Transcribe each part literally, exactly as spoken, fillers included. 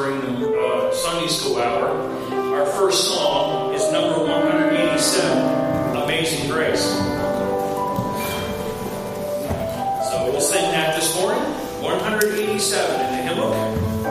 during the uh, Sunday school hour. Our first song is number one hundred eighty-seven, Amazing Grace. So we'll sing that this morning, one hundred eighty-seven in the hymn book.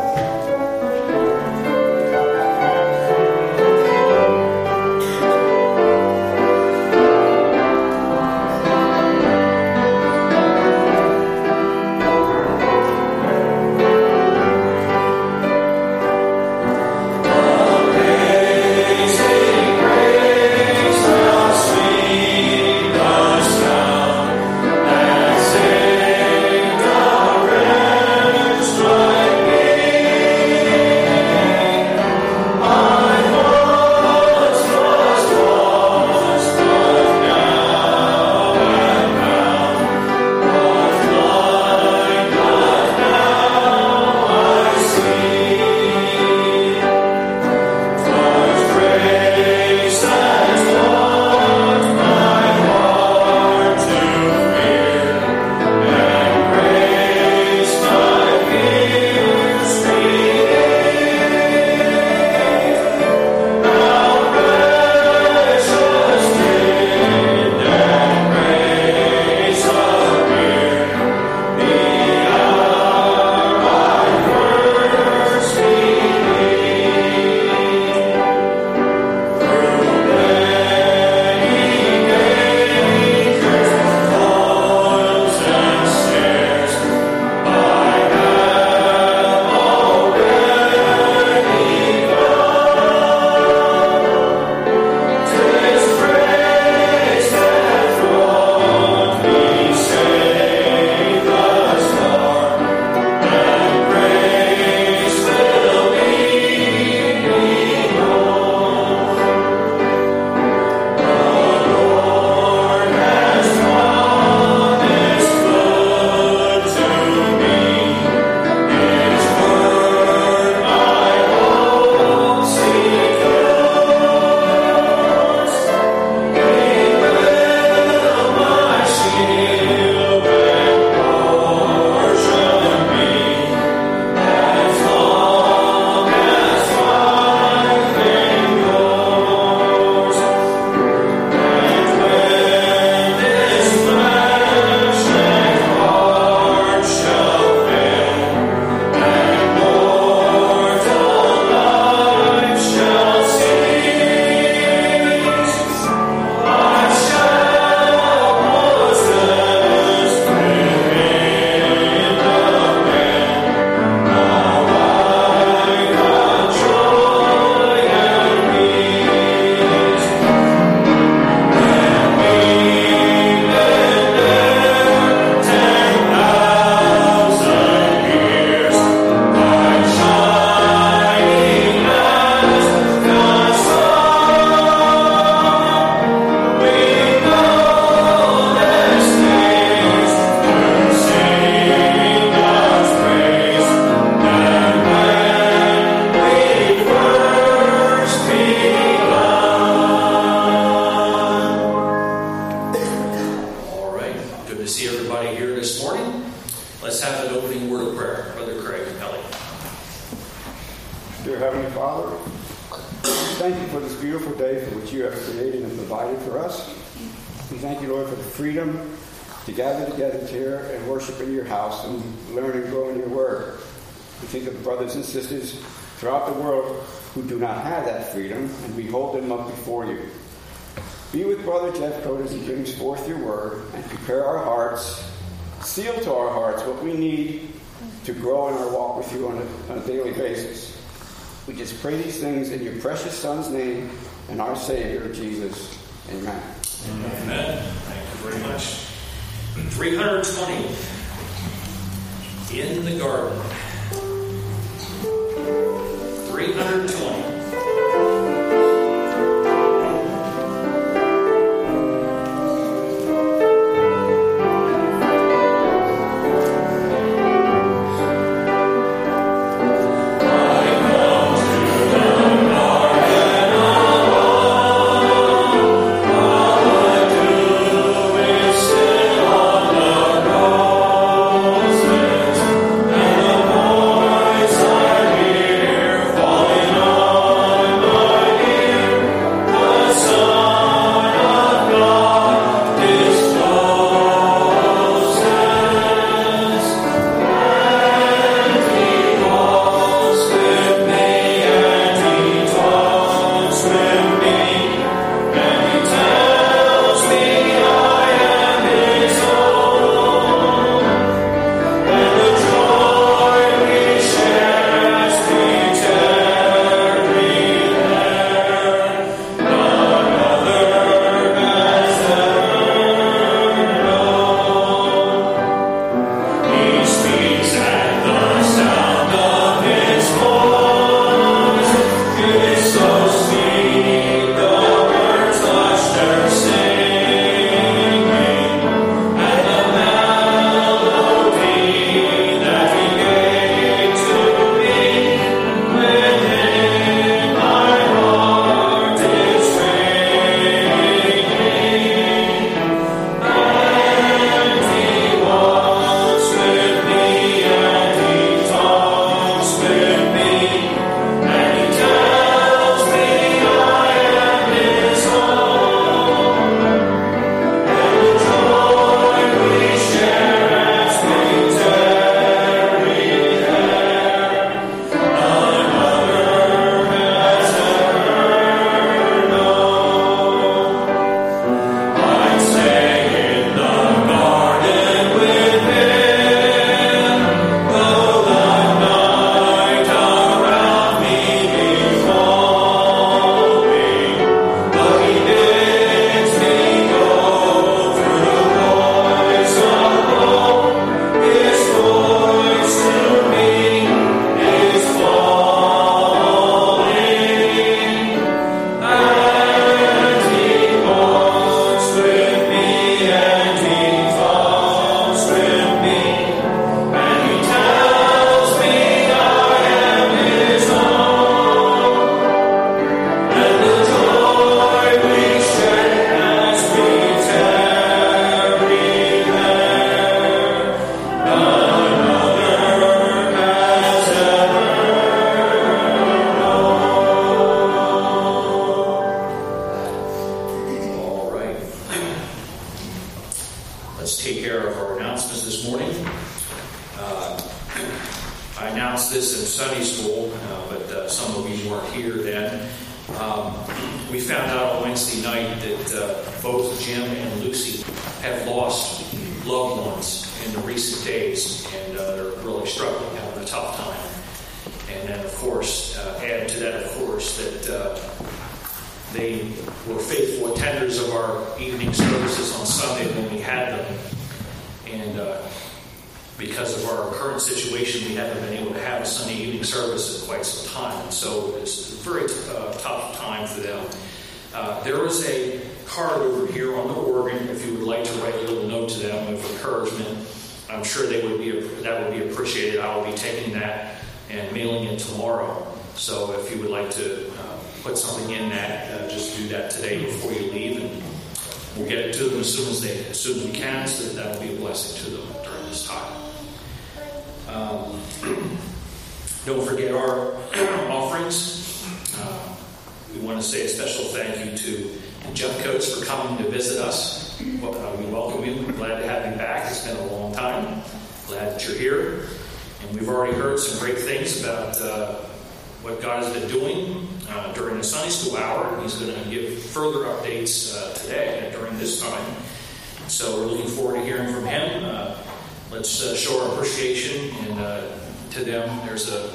Sisters throughout the world who do not have that freedom, and we hold them up before you. Be with Brother Jeff Cote as he brings forth your word, and prepare our hearts, seal to our hearts what we need to grow in our walk with you on a, on a daily basis. We just pray these things in your precious Son's name and our Savior, Jesus. Amen. Amen. Amen. Thank you very much. three hundred twenty. In the Garden. three hundred twenty. Oh announced this in Sunday school, uh, but uh, some of you weren't here then. Um, we found out on Wednesday night that uh, both Jim and Lucy have lost loved ones in the recent days, and uh, they're really struggling, having a tough time. And then, of course, uh, add to that, of course, that uh, they were faithful attenders of our evening services on Sunday when we had them. And uh, because of our current situation, we haven't been able to have a Sunday evening service in quite some time. And so it's a very uh, tough time for them. Uh, there is a card over here on the organ if you would like to write a little note to them of encouragement. I'm sure they would be that would be appreciated. I will be taking that and mailing it tomorrow. So if you would like to uh, put something in that, uh, just do that today before you leave, and we'll get it to them as soon as they as soon as we can, so that that will be a blessing to them during this time. Um, don't forget our offerings. Uh, we want to say a special thank you to the Jump Coats for coming to visit us. Well, uh, we welcome you. We're glad to have you back. It's been a long time. Glad that you're here. And we've already heard some great things about uh, what God has been doing uh, during the Sunday school hour. And He's going to give further updates uh, today during this time. So we're looking forward to hearing from Him. Uh, let's uh, show our appreciation and uh, to them. There's a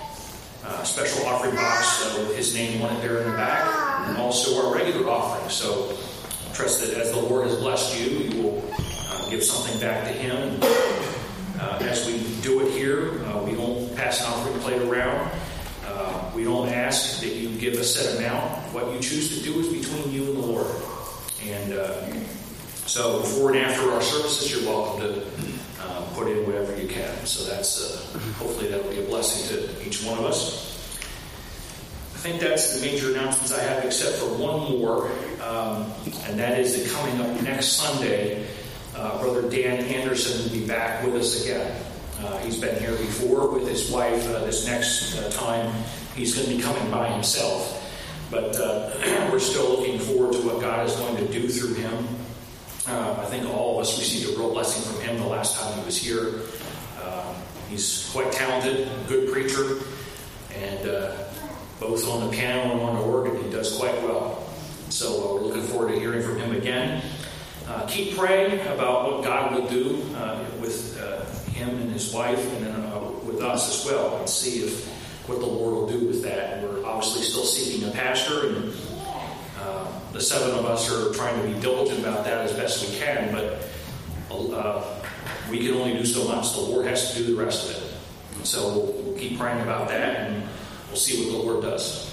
uh, special offering box uh, with His name on it there in the back, and also our regular offering. So I trust that as the Lord has blessed you, you will uh, give something back to Him. Uh, as we do it here, uh, we don't pass an offering plate around. Uh, we don't ask that you give a set amount. What you choose to do is between you and the Lord. And uh, so before and after our services, you're welcome to uh, put in whatever you can. So that's uh, hopefully that will be a blessing to each one of us. I think that's the major announcements I have, except for one more, um, and that is that coming up next Sunday, Uh, Brother Dan Anderson will be back with us again. Uh, he's been here before with his wife. Uh, this next uh, time, he's going to be coming by himself. But uh, we're still looking forward to what God is going to do through him. Uh, I think all of us received a real blessing from him the last time he was here. Uh, he's quite talented, good preacher, and uh, both on the piano and on the organ, he does quite well. So uh, we're looking forward to hearing from him again. Uh, keep praying about what God will do uh, with uh, him and his wife, and then uh, with us as well, and see if what the Lord will do with that. And we're obviously still seeking a pastor, and uh, the seven of us are trying to be diligent about that as best we can, but uh, we can only do so much. The Lord has to do the rest of it. And so we'll, we'll keep praying about that, and we'll see what the Lord does.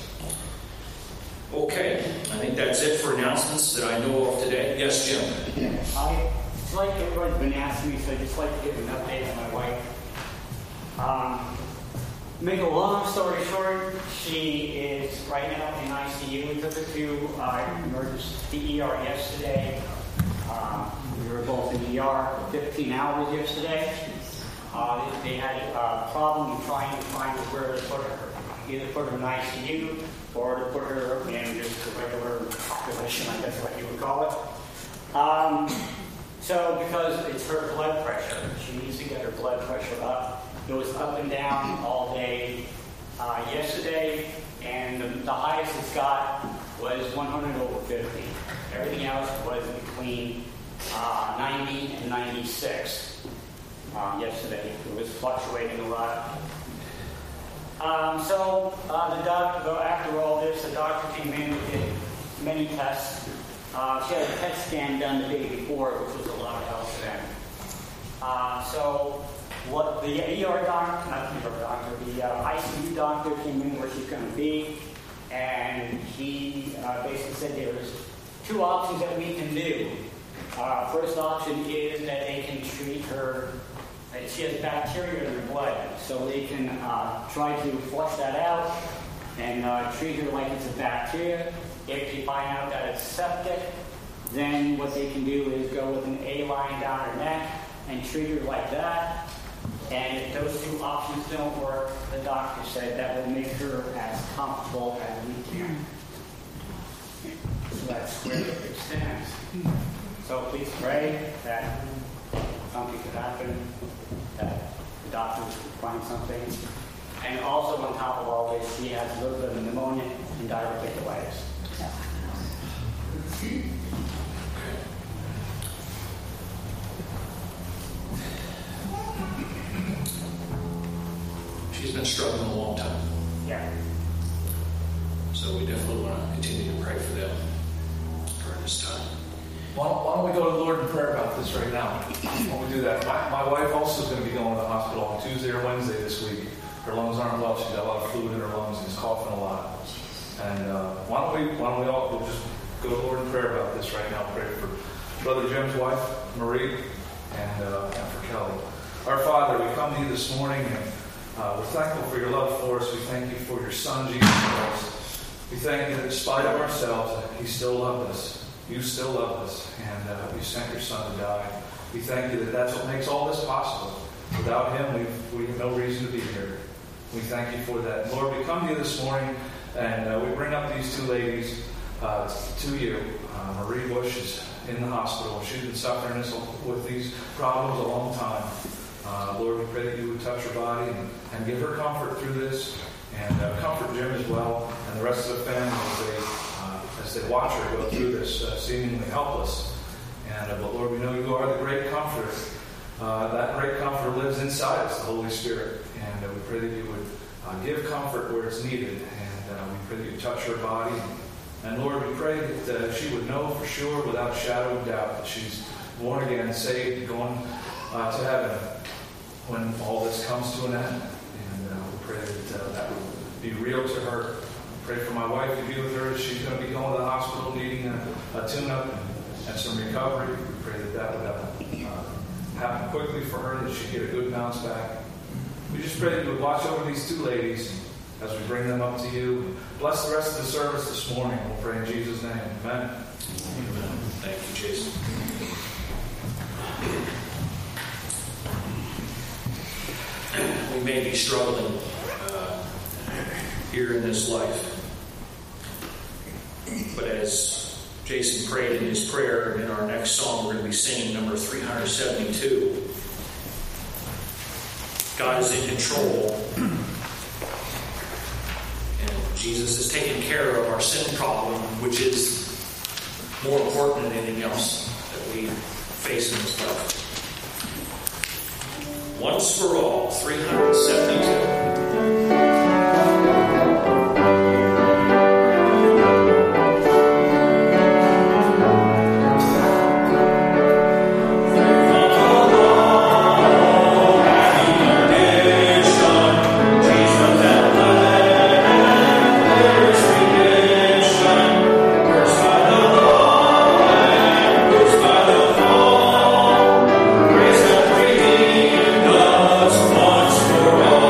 Okay, I think that's it for announcements that I know of today. Yes, Jim? Yeah, I, it's like everyone's been asking me, so I'd just like to give an update on my wife. Um, make a long story short, she is right now in I C U. We took her to uh, emergency E R yesterday. Um, we were both in E R for fifteen hours yesterday. Uh, they, they had a problem in trying to find where to put her. Either put her in I C U or to put her in just a regular population, I guess what you would call it. Um, so because it's her blood pressure, she needs to get her blood pressure up. It was up and down all day uh, yesterday, and the, the highest it's got was one hundred over fifty. Everything else was between uh, ninety and ninety-six uh, yesterday. It was fluctuating a lot. Um, so uh, the doctor, after all this, the doctor came in and did many tests. Uh, she had a P E T scan done the day before, which was a lot of help for them. Uh, so what the E R doctor, not the E R doctor, the uh, I C U doctor came in where she's going to be, and he uh, basically said there's two options that we can do. Uh, first option is that they can treat her. She has bacteria in her blood, so they can uh, try to flush that out and uh, treat her like it's a bacteria. If you find out that it's septic, then what they can do is go with an A line down her neck and treat her like that. And if those two options don't work, the doctor said that will make her as comfortable as we can. So that's where it stands. So please pray that something could happen, that the doctors could find something And also on top of all this, he has a little bit of pneumonia and diverticulitis. She's been struggling a long time. Yeah. So we definitely want to continue to pray for them during this time. Why don't, why don't we go to the Lord in prayer about this right now? Why don't we do that? My, my wife also is going to be going to the hospital on Tuesday or Wednesday this week. Her lungs aren't well. She's got a lot of fluid in her lungs and is coughing a lot. And uh, why don't we why don't we all we'll just go to the Lord in prayer about this right now? Pray for Brother Jim's wife, Marie, and, uh, and for Kelly. Our Father, we come to you this morning, and uh, we're thankful for your love for us. We thank you for your Son, Jesus Christ. We thank you that in spite of ourselves, he still loved us. You still love us, and uh, you sent your Son to die. We thank you that that's what makes all this possible. Without him, we've, we have no reason to be here. We thank you for that. Lord, we come to you this morning, and uh, we bring up these two ladies uh, to you. Uh, Marie Bush is in the hospital. She's been suffering this, with these problems a long time. Uh, Lord, we pray that you would touch her body and, and give her comfort through this, and uh, comfort Jim as well, and the rest of the family as they, uh, as they watch her go through this uh, seemingly helpless. And uh, but Lord, we know you are the great comforter. Uh, that great comforter lives inside us, the Holy Spirit. And uh, we pray that you would uh, give comfort where it's needed. And uh, we pray that you touch her body. And Lord, we pray that uh, she would know for sure, without a shadow of doubt, that she's born again, saved, going uh, to heaven when all this comes to an end. And uh, we pray that uh, that would be real to her. We pray for my wife to be with her as she's going to be going to the hospital needing a, a tune-up and, and some recovery. We pray that that would uh, happen quickly for her, that she'd get a good bounce back. We just pray that you would watch over these two ladies as we bring them up to you. Bless the rest of the service this morning. We'll pray in Jesus' name. Amen. Amen. Thank you, Jason. We may be struggling uh, here in this life, but as Jason prayed in his prayer, in our next song we're going to be singing number three seventy-two. God is in control, and Jesus has taken care of our sin problem, which is more important than anything else that we face in this life. Once for all, three seventy-two. For all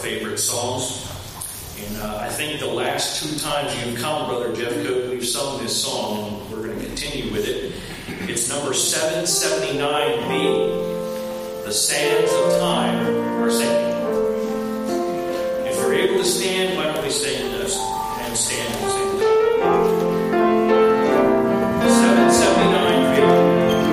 favorite songs. And uh, I think the last two times you've come, Brother Jeff Cook, we've sung this song, and we're going to continue with it. It's number seven seventy-nine B. The Sands of Time are sinking. If you're able to stand, why don't we stand and stand at the same time? seven seventy-nine B.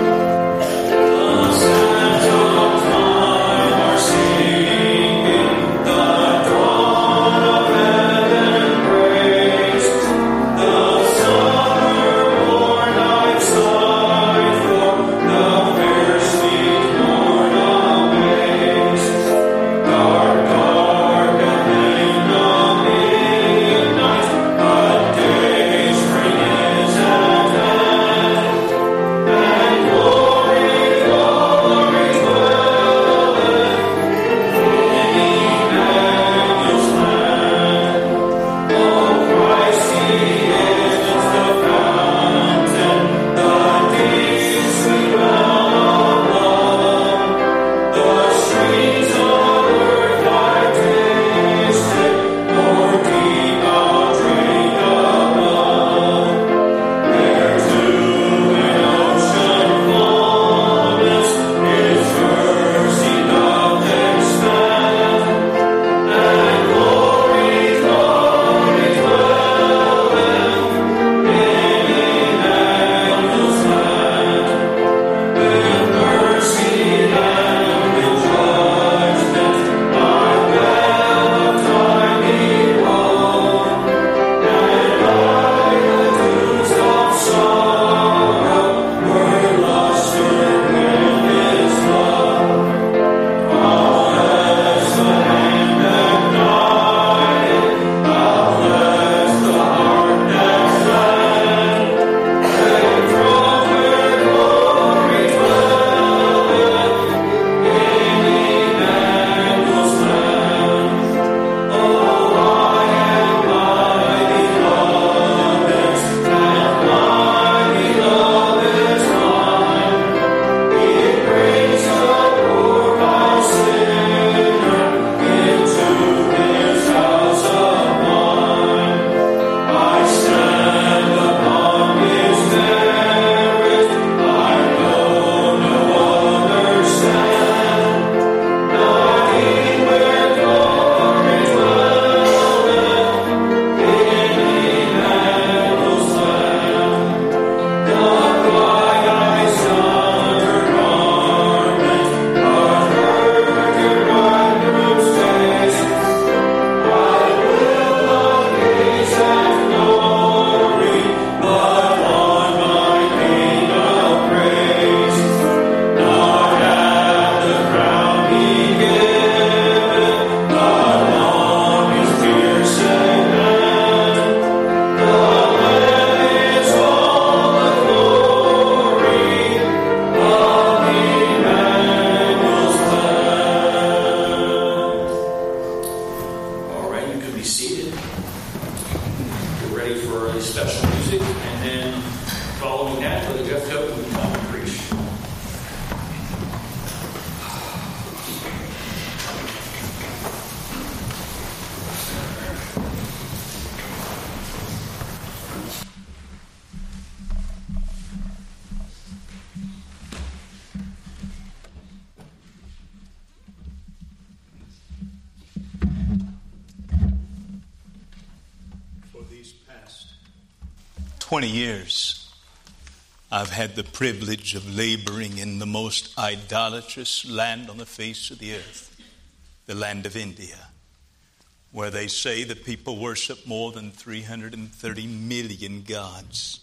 twenty years, I've had the privilege of laboring in the most idolatrous land on the face of the earth, the land of India, where they say the people worship more than three hundred thirty million gods.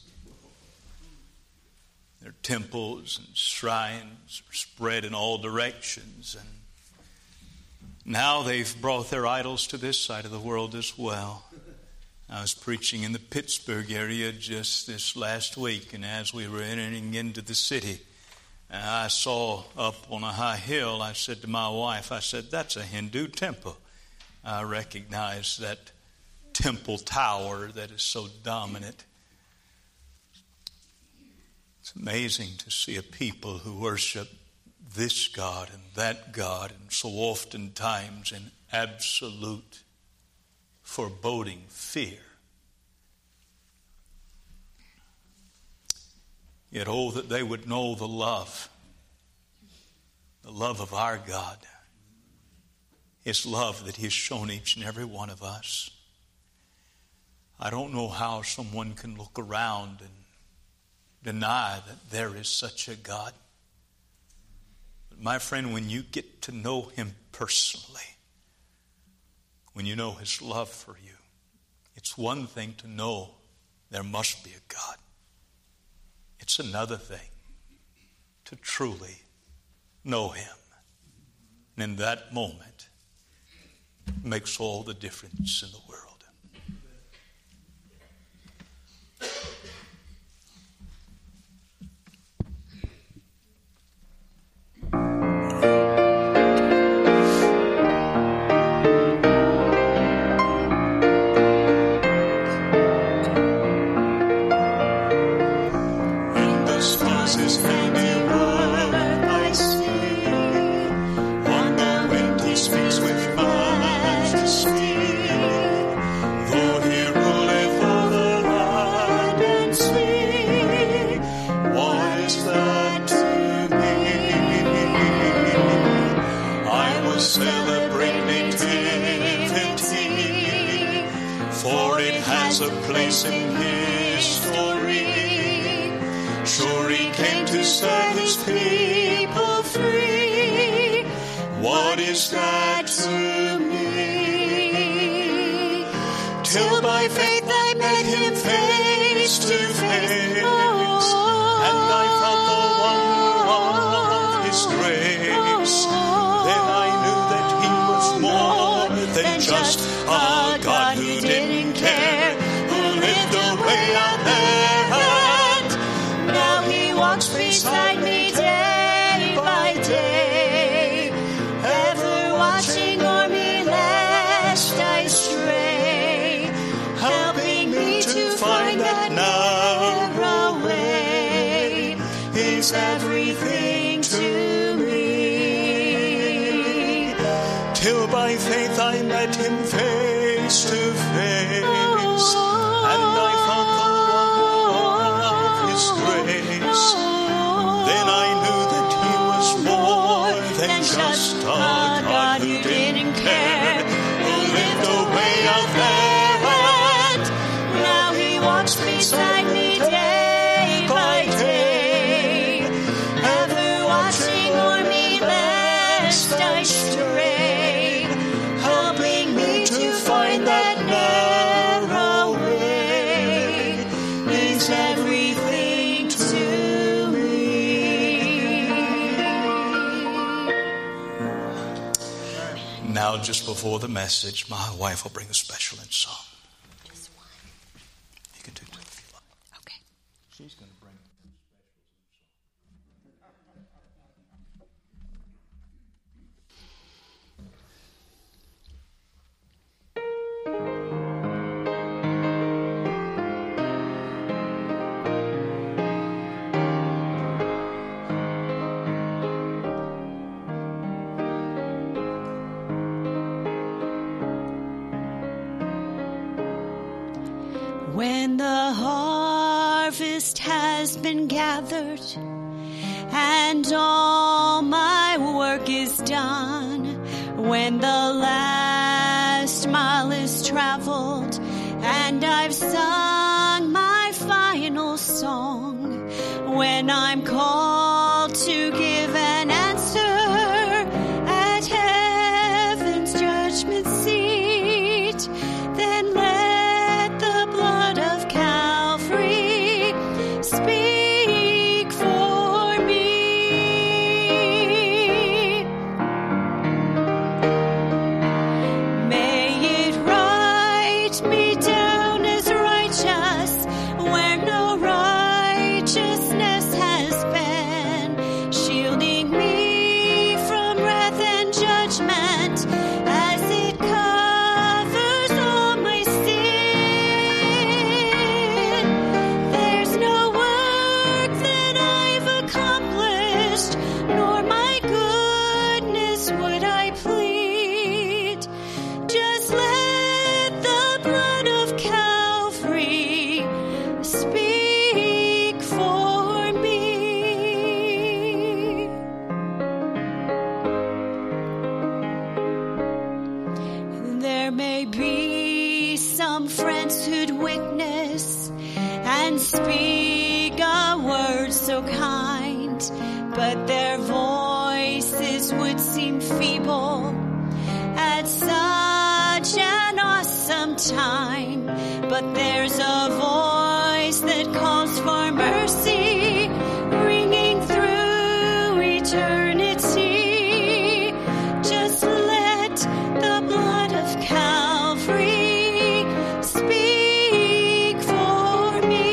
Their temples and shrines are spread in all directions, and now they've brought their idols to this side of the world as well. I was preaching in the Pittsburgh area just this last week, and as we were entering into the city, I saw up on a high hill, I said to my wife, I said, that's a Hindu temple. I recognized that temple tower that is so dominant. It's amazing to see a people who worship this God and that God, and so oftentimes in absolute, foreboding fear. Yet, oh, that they would know the love, the love of our God, His love that He has shown each and every one of us. I don't know how someone can look around and deny that there is such a God. But my friend, when you get to know Him personally, when you know His love for you, it's one thing to know there must be a God. It's another thing to truly know Him. And in that moment, it makes all the difference in the world. Just before the message, my wife will bring a special in song. Just one. You can do two if you like. Okay. She's going to bring When the harvest has been gathered and all my work is done, when the last mile is traveled and I've sung my final song, when I'm called to give an answer at heaven's judgment seat, then let speak for me. May it write me down as righteous where no righteousness has been. speak a word so kind, but their voices would seem feeble at such an awesome time. But there's a voice that calls for mercy, ringing through eternity. Just let the blood of Calvary speak for me.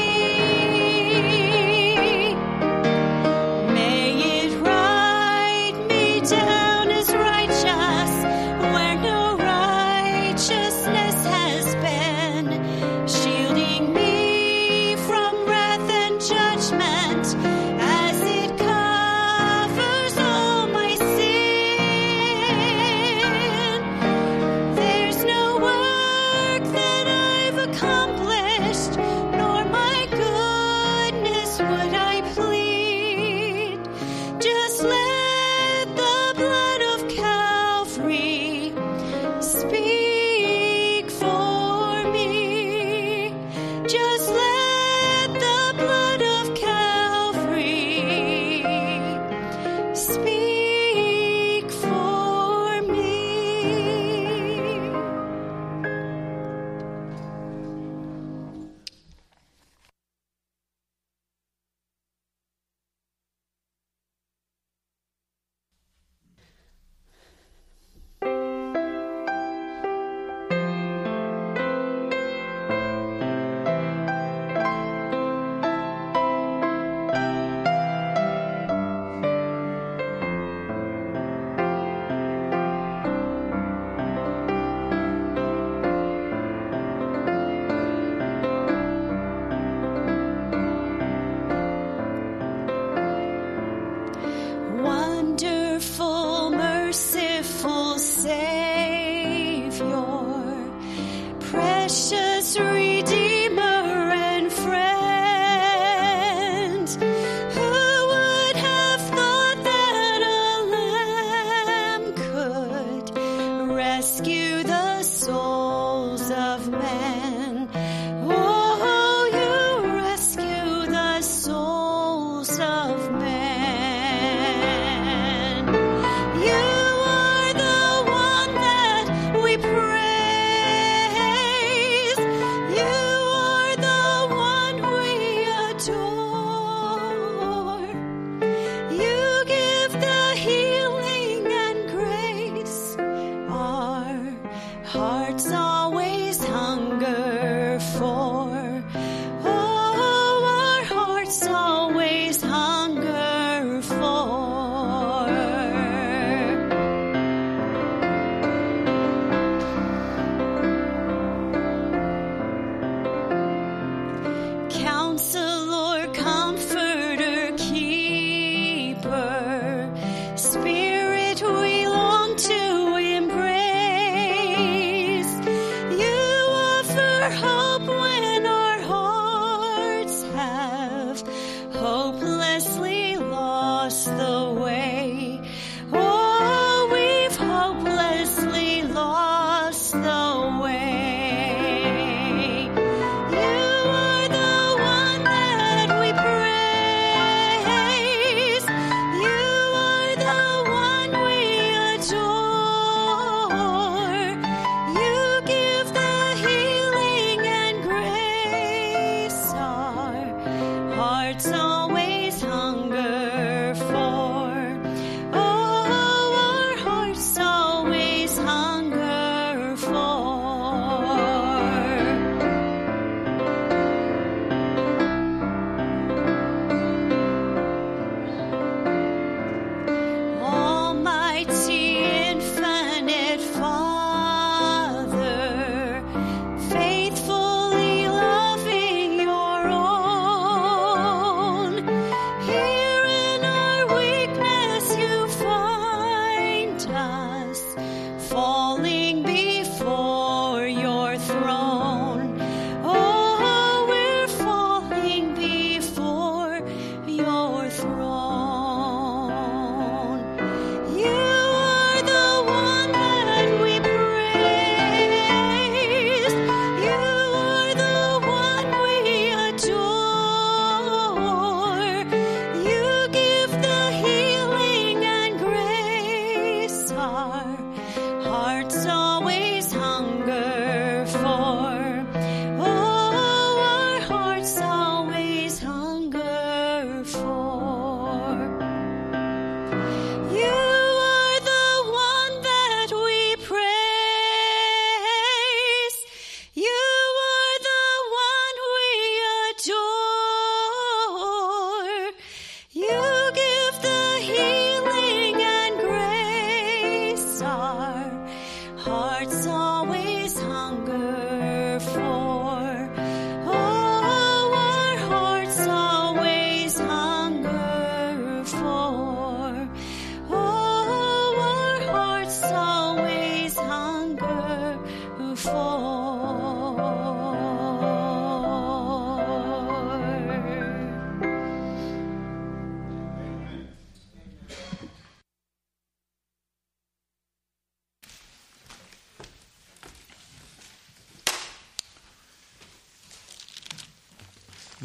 May it write me down as righteous where no righteousness has been, shielding me from wrath and judgment as it covers all my sin. There's no work that I've accomplished, nor my goodness would I plead. Just let the blood of Calvary speak for me. Just let the blood of Calvary speak for me.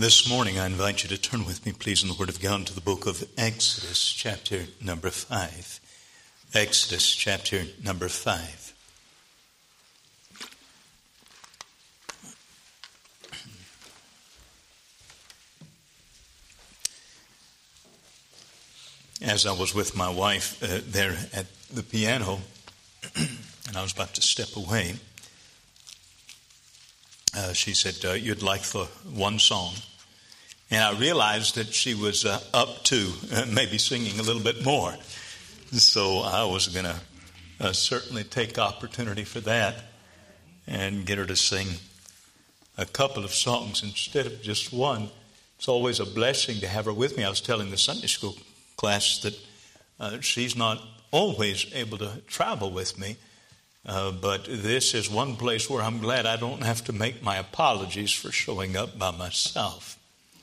This morning I invite you to turn with me, please, in the Word of God to the book of Exodus, chapter number five. Exodus, chapter number five. As I was with my wife uh, there at the piano, and I was about to step away, uh, she said, uh, you'd like the one song. And I realized that she was uh, up to uh, maybe singing a little bit more. So I was going to uh, certainly take opportunity for that and get her to sing a couple of songs instead of just one. It's always a blessing to have her with me. I was telling the Sunday school class that uh, she's not always able to travel with me, uh, but this is one place where I'm glad I don't have to make my apologies for showing up by myself.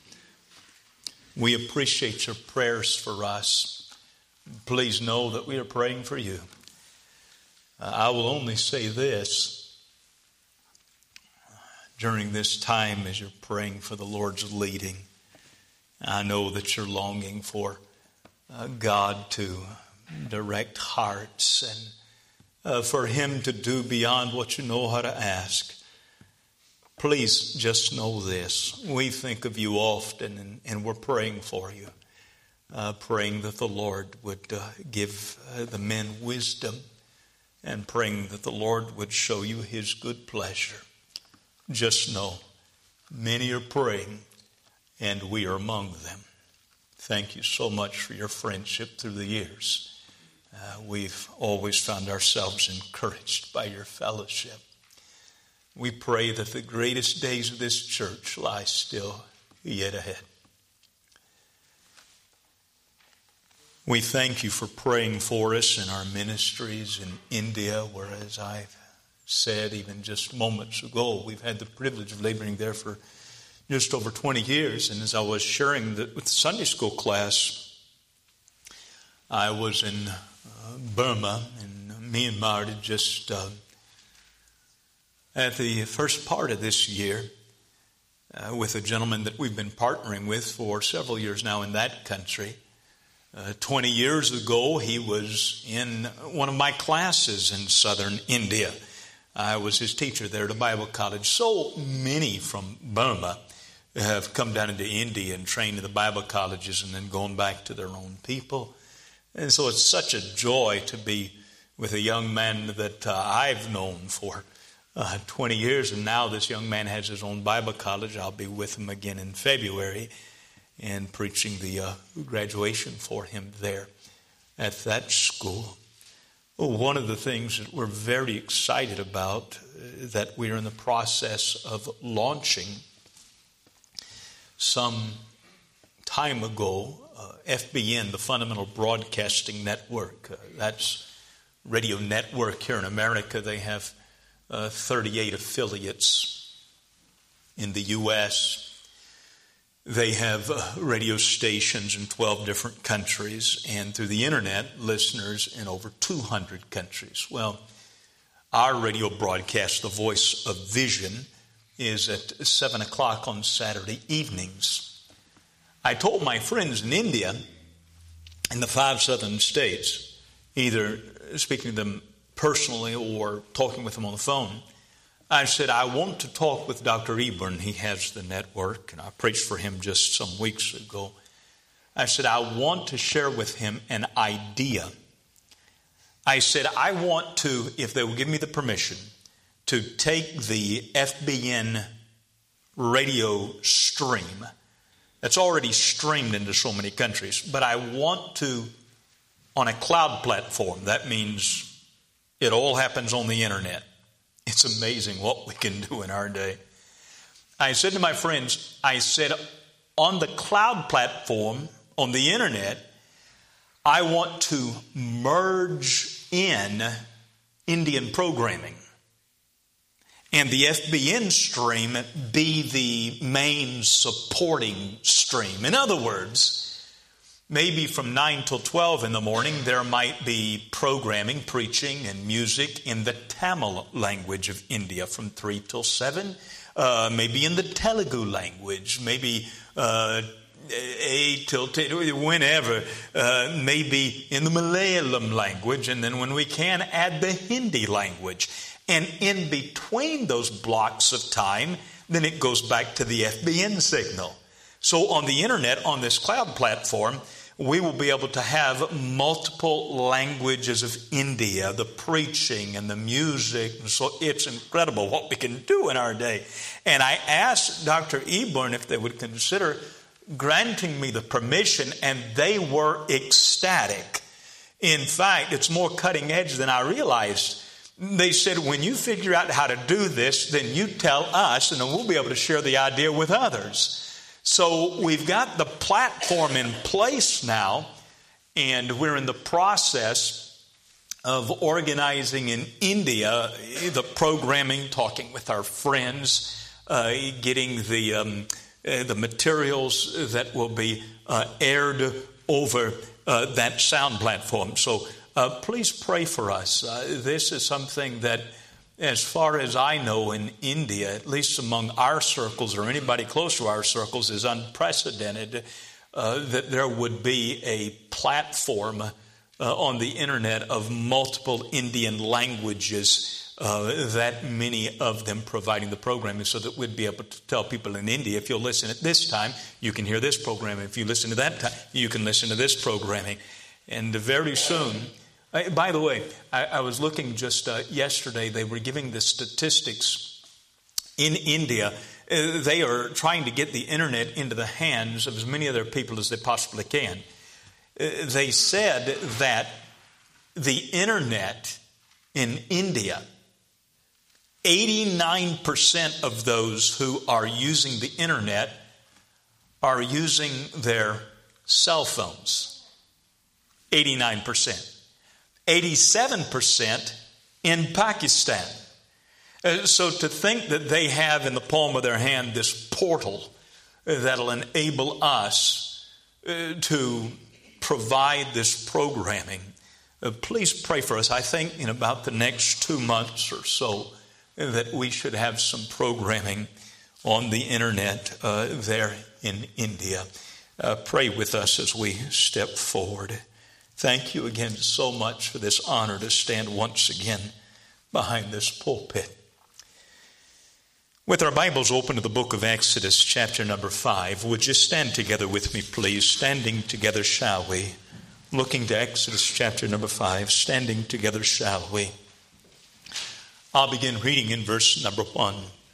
We appreciate your prayers for us. Please know that we are praying for you. Uh, I will only say this. During this time as you're praying for the Lord's leading, I know that you're longing for uh, God to direct hearts and uh, for Him to do beyond what you know how to ask. Please just know this. We think of you often, and, and we're praying for you. Uh, praying that the Lord would uh, give uh, the men wisdom, and praying that the Lord would show you His good pleasure. Just know, many are praying, and we are among them. Thank you so much for your friendship through the years. Uh, we've always found ourselves encouraged by your fellowship. We pray that the greatest days of this church lie still yet ahead. We thank you for praying for us in our ministries in India, where, as I've said even just moments ago, we've had the privilege of laboring there for just over twenty years. And as I was sharing the, with the Sunday school class, I was in uh, Burma, in Myanmar, to just uh, at the first part of this year uh, with a gentleman that we've been partnering with for several years now in that country. Uh, twenty years ago, he was in one of my classes in southern India. I was his teacher there at a Bible college. So many from Burma have come down into India and trained in the Bible colleges and then gone back to their own people. And so it's such a joy to be with a young man that uh, I've known for uh, twenty years. And now this young man has his own Bible college. I'll be with him again in February and preaching the uh, graduation for him there at that school. Well, one of the things that we're very excited about uh, that we're in the process of launching some time ago, uh, F B N, the Fundamental Broadcasting Network. Uh, that's radio network here in America. They have uh, thirty-eight affiliates in the U S They have uh, radio stations in twelve different countries, and through the internet, listeners in over two hundred countries. Well, our radio broadcast, The Voice of Vision, is at seven o'clock on Saturday evenings. I told my friends in India, in the five southern states, either speaking to them personally or talking with them on the phone, I said, I want to talk with Doctor Eburn. He has the network, and I preached for him just some weeks ago. I said, I want to share with him an idea. I said, I want to, if they will give me the permission, to take the F B N radio stream that's already streamed into so many countries, but I want to, on a cloud platform, that means it all happens on the internet. It's amazing what we can do in our day. I said to my friends, I said, on the cloud platform, on the internet, I want to merge in Indian programming. And the F B N stream be the main supporting stream. In other words, maybe from nine till twelve in the morning, there might be programming, preaching, and music in the Tamil language of India. From three till seven, uh, maybe in the Telugu language, maybe uh, A till T, whenever, uh, maybe in the Malayalam language, and then when we can, add the Hindi language. And in between those blocks of time, then it goes back to the F B N signal. So on the internet, on this cloud platform, we will be able to have multiple languages of India, the preaching and the music. So it's incredible what we can do in our day. And I asked Doctor Eborn if they would consider granting me the permission, and they were ecstatic. In fact, it's more cutting edge than I realized. They said, when you figure out how to do this, then you tell us, and then we'll be able to share the idea with others. So we've got the platform in place now, and we're in the process of organizing in India the programming, talking with our friends, uh, getting the um, uh, the materials that will be uh, aired over uh, that sound platform. So uh, please pray for us. Uh, this is something that, as far as I know, in India, at least among our circles or anybody close to our circles, is unprecedented, uh, that there would be a platform uh, on the internet of multiple Indian languages, uh, that many of them providing the programming, so that we'd be able to tell people in India, if you'll listen at this time, you can hear this programming. If you listen to that time, you can listen to this programming. And very soon... Uh, by the way, I, I was looking just uh, yesterday, they were giving the statistics in India. Uh, they are trying to get the internet into the hands of as many of their people as they possibly can. Uh, they said that the internet in India, eighty-nine percent of those who are using the internet are using their cell phones. eighty-nine percent. eighty-seven percent in Pakistan. Uh, so to think that they have in the palm of their hand this portal that'll enable us uh, to provide this programming, uh, please pray for us. I think in about the next two months or so uh, that we should have some programming on the internet uh, there in India. Uh, pray with us as we step forward. Thank you again so much for this honor to stand once again behind this pulpit. With our Bibles open to the book of Exodus, chapter number five, would you stand together with me, please? Standing together, shall we? Looking to Exodus, chapter number five, standing together, shall we? I'll begin reading in verse number one.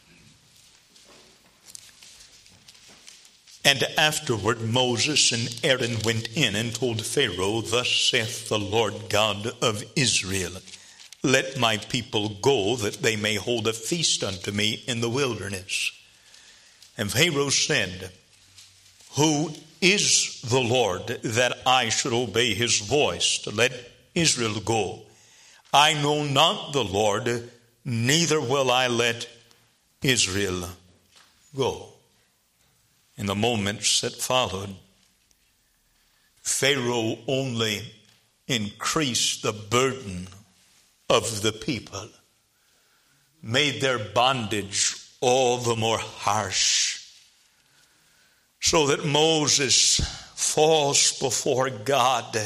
And afterward Moses and Aaron went in and told Pharaoh, Thus saith the Lord God of Israel, Let my people go, that they may hold a feast unto me in the wilderness. And Pharaoh said, Who is the Lord, that I should obey his voice to let Israel go? I know not the Lord, neither will I let Israel go. In the moments that followed, Pharaoh only increased the burden of the people, made their bondage all the more harsh, so that Moses falls before God.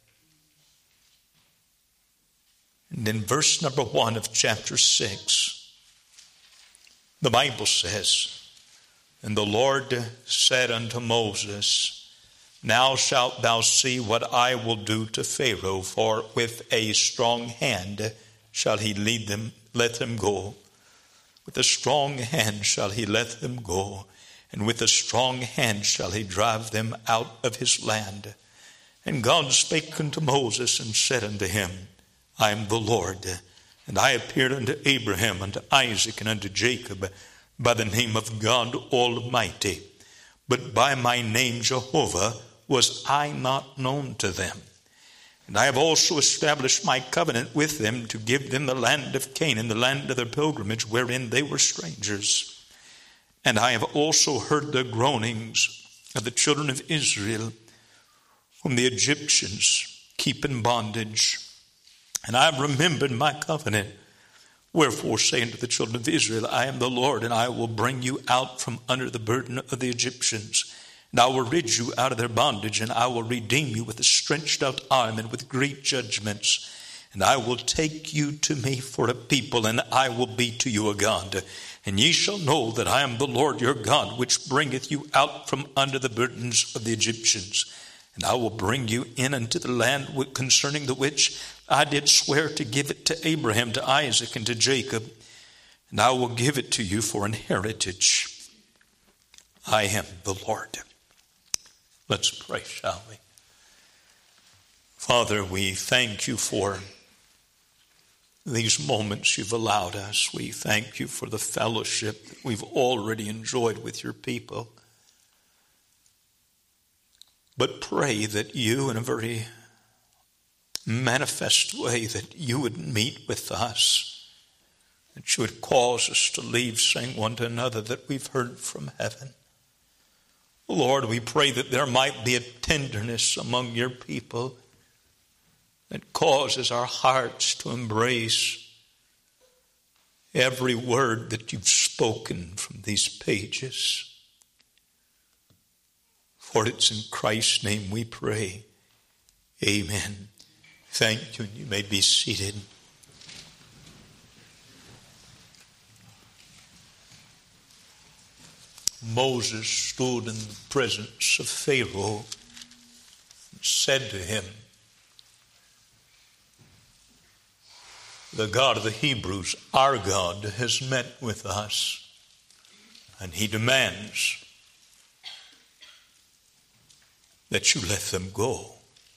And in verse number one of chapter six, the Bible says, And the Lord said unto Moses, Now shalt thou see what I will do to Pharaoh, for with a strong hand shall he lead them, let them go. With a strong hand shall he let them go, and with a strong hand shall he drive them out of his land. And God spake unto Moses and said unto him, I am the Lord, and I appeared unto Abraham, unto Isaac, and unto Jacob, by the name of God Almighty, but by my name Jehovah was I not known to them. And I have also established my covenant with them to give them the land of Canaan, the land of their pilgrimage, wherein they were strangers. And I have also heard the groanings of the children of Israel, whom the Egyptians keep in bondage. And I have remembered my covenant, Wherefore say unto the children of Israel, I am the Lord, and I will bring you out from under the burden of the Egyptians. And I will rid you out of their bondage, and I will redeem you with a stretched out arm and with great judgments. And I will take you to me for a people, and I will be to you a God. And ye shall know that I am the Lord your God, which bringeth you out from under the burdens of the Egyptians. And I will bring you in unto the land concerning the which I did swear to give it to Abraham, to Isaac, and to Jacob. And I will give it to you for an heritage. I am the Lord. Let's pray, shall we? Father, we thank you for these moments you've allowed us. We thank you for the fellowship that we've already enjoyed with your people. But pray that you, in a very manifest way, that you would meet with us, that you would cause us to leave saying one to another that we've heard from heaven. Lord, we pray that there might be a tenderness among your people that causes our hearts to embrace every word that you've spoken from these pages. For it's in Christ's name we pray. Amen. Thank you. You may be seated. Moses stood in the presence of Pharaoh and said to him, the God of the Hebrews, our God, has met with us, and he demands that you let them go.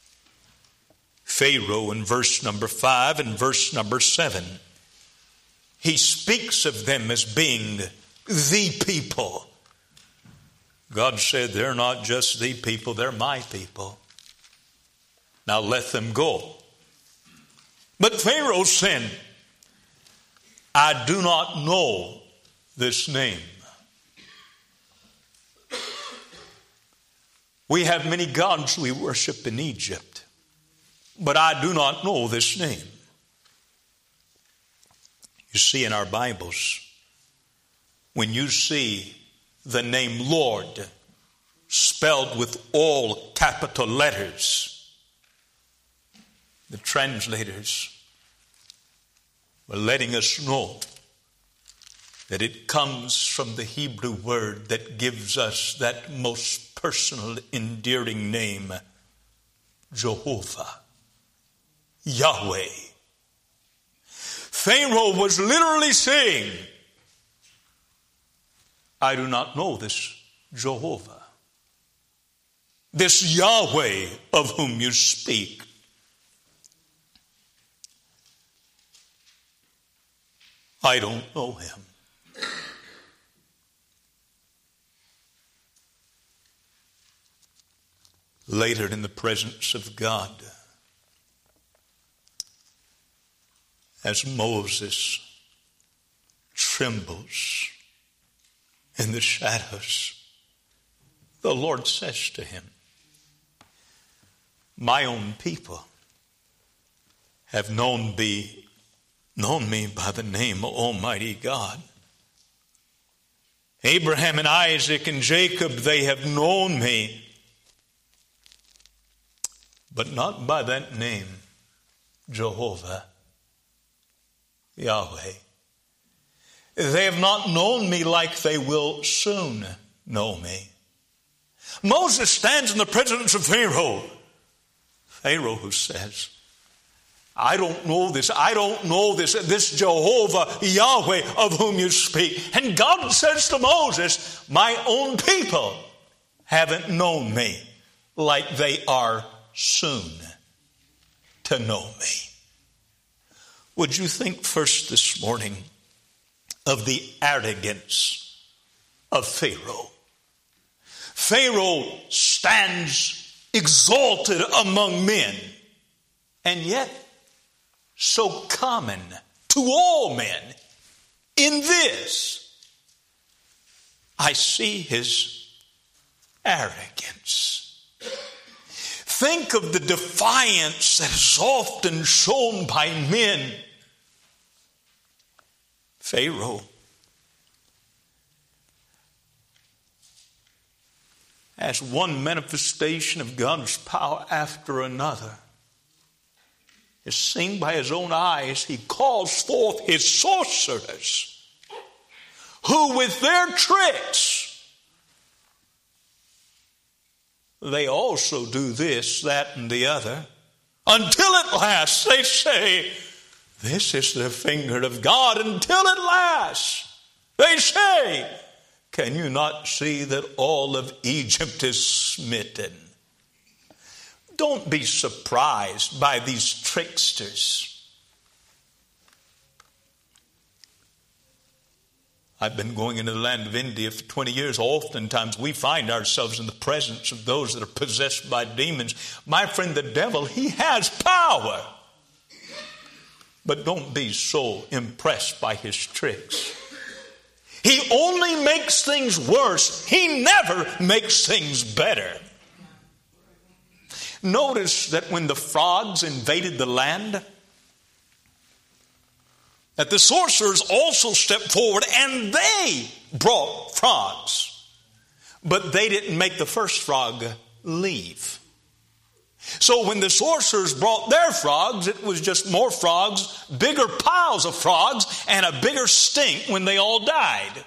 Pharaoh in verse number five and verse number seven, he speaks of them as being the people. God said, they're not just the people, they're my people. Now let them go. But Pharaoh said, I do not know this name. We have many gods we worship in Egypt, but I do not know this name. You see, in our Bibles, when you see the name Lord spelled with all capital letters, the translators were letting us know that it comes from the Hebrew word that gives us that most personal, endearing name, Jehovah, Yahweh. Pharaoh was literally saying, I do not know this Jehovah, this Yahweh of whom you speak. I don't know him. Later, in the presence of God, as Moses trembles in the shadows, the Lord says to him, my own people have known me, known me by the name of Almighty God. Abraham and Isaac and Jacob, they have known me, but not by that name, Jehovah, Yahweh. They have not known me like they will soon know me. Moses stands in the presence of Pharaoh. Pharaoh who says, I don't know this, I don't know this, this Jehovah, Yahweh of whom you speak. And God says to Moses, my own people haven't known me like they are soon to know me. Would you think first this morning of the arrogance of Pharaoh? Pharaoh stands exalted among men, and yet so common to all men. In this, I see his arrogance. Think of the defiance that is often shown by men Pharaoh as one manifestation of God's power after another is seen by his own eyes. He calls forth his sorcerers, who with their tricks, they also do this, that, and the other, until at last they say, this is the finger of God. Until at last they say, can you not see that all of Egypt is smitten? Don't be surprised by these tricksters. I've been going into the land of India for twenty years. Oftentimes we find ourselves in the presence of those that are possessed by demons. My friend, the devil, he has power. But don't be so impressed by his tricks. He only makes things worse. He never makes things better. Notice that when the frogs invaded the land, that the sorcerers also stepped forward and they brought frogs. But they didn't make the first frog leave. So when the sorcerers brought their frogs, it was just more frogs, bigger piles of frogs, and a bigger stink when they all died.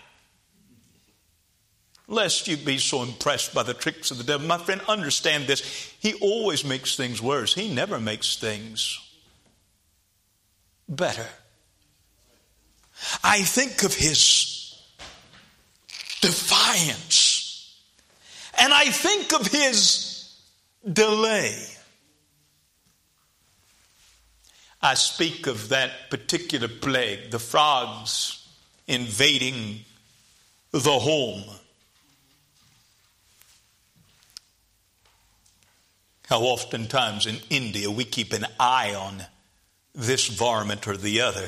Lest you be so impressed by the tricks of the devil. My friend, understand this. He always makes things worse. He never makes things better. I think of his defiance. And I think of his delay. I speak of that particular plague, the frogs invading the home. How oftentimes in India we keep an eye on this varmint or the other.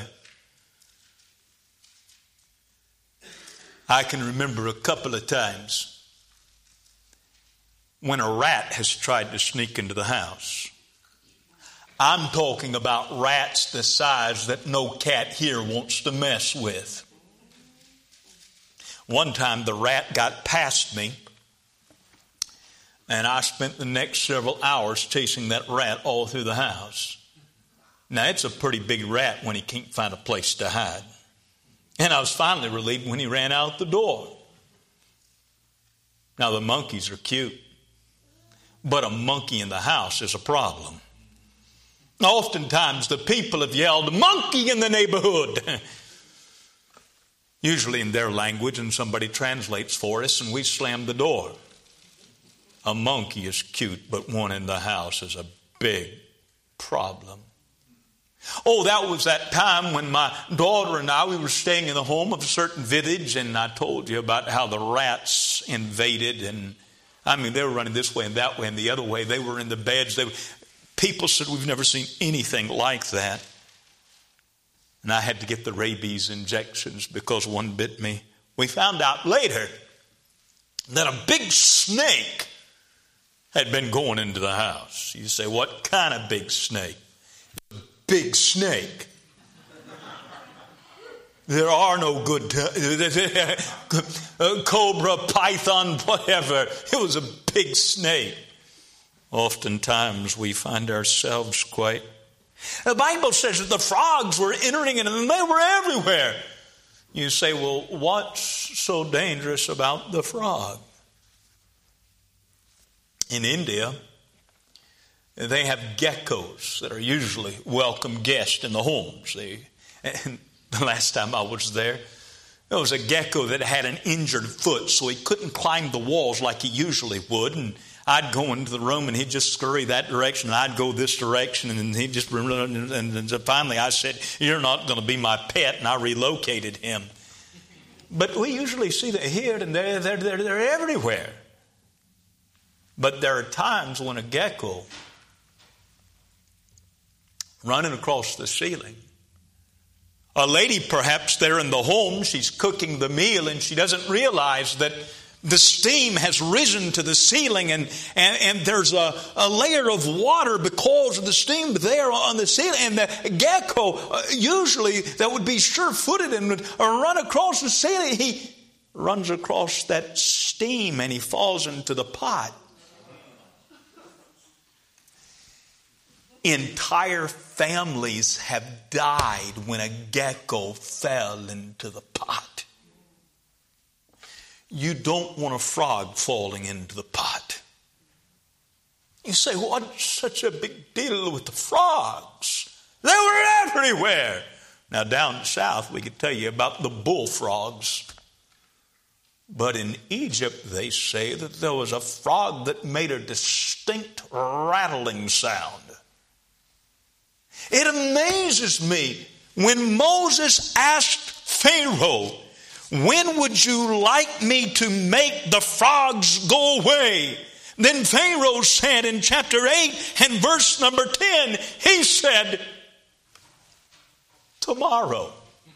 I can remember a couple of times when a rat has tried to sneak into the house. I'm talking about rats the size that no cat here wants to mess with. One time the rat got past me, and I spent the next several hours chasing that rat all through the house. Now, it's a pretty big rat when he can't find a place to hide. And I was finally relieved when he ran out the door. Now, the monkeys are cute, but a monkey in the house is a problem. Oftentimes, the people have yelled, "Monkey in the neighborhood!" Usually in their language, and somebody translates for us, and we slam the door. A monkey is cute, but one in the house is a big problem. Oh, that was that time when my daughter and I, we were staying in the home of a certain village, and I told you about how the rats invaded, and I mean, they were running this way and that way and the other way. They were in the beds. They were, people said, we've never seen anything like that. And I had to get the rabies injections because one bit me. We found out later that a big snake had been going into the house. You say, what kind of big snake? Big snake. There are no good t- cobra, python, whatever. It was a big snake. Oftentimes we find ourselves quite... The Bible says that the frogs were entering in and they were everywhere. You say, well, what's so dangerous about the frog? In India, they have geckos that are usually welcome guests in the homes. They, and the last time I was there, there was a gecko that had an injured foot, so he couldn't climb the walls like he usually would. And I'd go into the room, and he'd just scurry that direction, and I'd go this direction, and he'd just run. And, and, and finally, I said, "You're not going to be my pet," and I relocated him. But we usually see that here and there; they're, they're, they're everywhere. But there are times when a gecko running across the ceiling. A lady perhaps there in the home, she's cooking the meal and she doesn't realize that The steam has risen to the ceiling, and, and, and there's a, a layer of water because of the steam there on the ceiling. And the gecko, uh, usually that would be sure-footed and would run across the ceiling. He runs across that steam and he falls into the pot. Entire families have died when a gecko fell into the pot. You don't want a frog falling into the pot. You say, what's such a big deal with the frogs? They were everywhere. Now down south we could tell you about the bullfrogs. But in Egypt they say that there was a frog that made a distinct rattling sound. It amazes me when Moses asked Pharaoh, when would you like me to make the frogs go away? Then Pharaoh said in chapter eight and verse number ten, he said, tomorrow.